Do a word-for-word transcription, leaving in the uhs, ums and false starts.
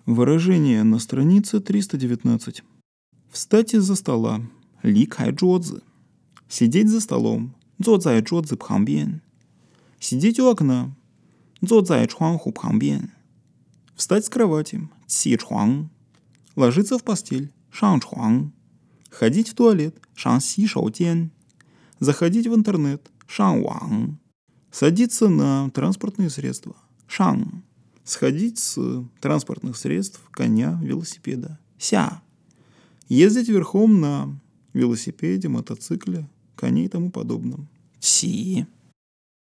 Выражение на странице триста девятнадцать. Встать из-за стола. Ли кай зhuозы. Сидеть за столом. Зо цай зhuозы пханбиан. Сидеть у окна. Зо цай чуанху пханбиан. Встать с кровати. Ци чуан. Ложиться в постель. Шан чуан. Ходить в туалет. Шан си шоу тян. Заходить в интернет. Шан ван. Садиться на транспортные средства. Шан. Сходить с транспортных средств, коня, велосипеда. Ся. Ездить верхом на велосипеде, мотоцикле, коне и тому подобном. Си.